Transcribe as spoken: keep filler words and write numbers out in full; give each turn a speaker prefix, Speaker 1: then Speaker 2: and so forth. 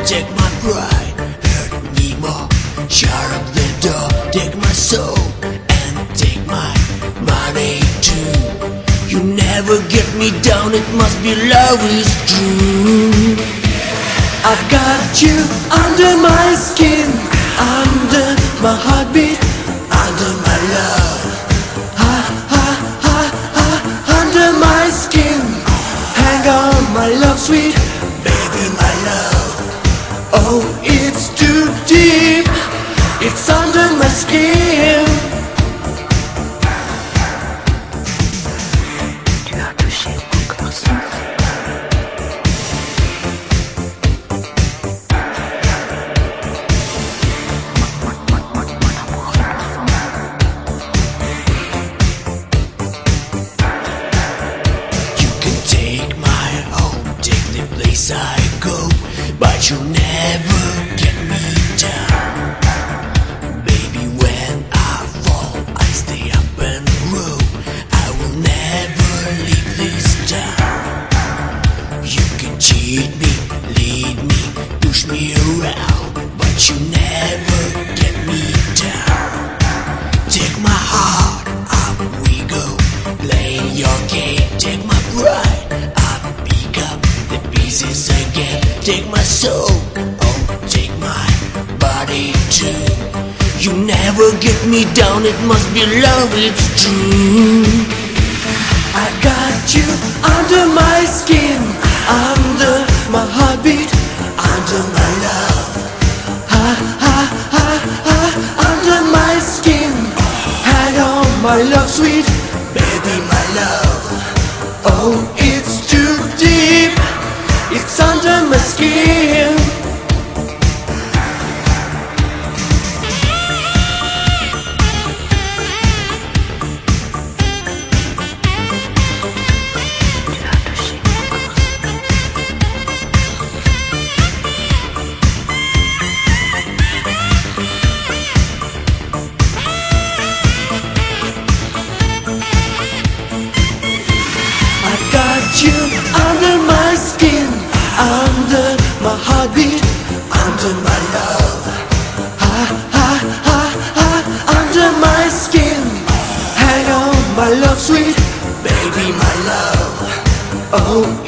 Speaker 1: Take my pride, hurt me more. Shut up the door, take my soul, and take my money too. You never get me down, it must be love is true. I've got you under my skin, under my heartbeat, under my love. Ha ha ha ha, under my skin. Hang on my love sweet, baby my love. Oh, it's too deep, it's under my skin.
Speaker 2: Tu as touché mon cœur sans
Speaker 1: Place I go, but you'll never get me down. Baby, when I fall, I stay up and grow. I will never leave this town. You can cheat me, lead me, push me around, but you never get me down. Take my heart, up we go, playing your game. Take my pride, up pick up the pieces again. Take my soul, oh, take my body too. You never get me down, it must be love, it's true. I got you under my skin, under my heartbeat, under my love. Ha ha ha ha, under my skin. Hang on my love sweet, baby my love. Oh, it's too deep, it's under my skin. You under my skin, under my heartbeat, under my love. Ha ha ha ha, under my skin. Hang on my love sweet, baby my love. Oh,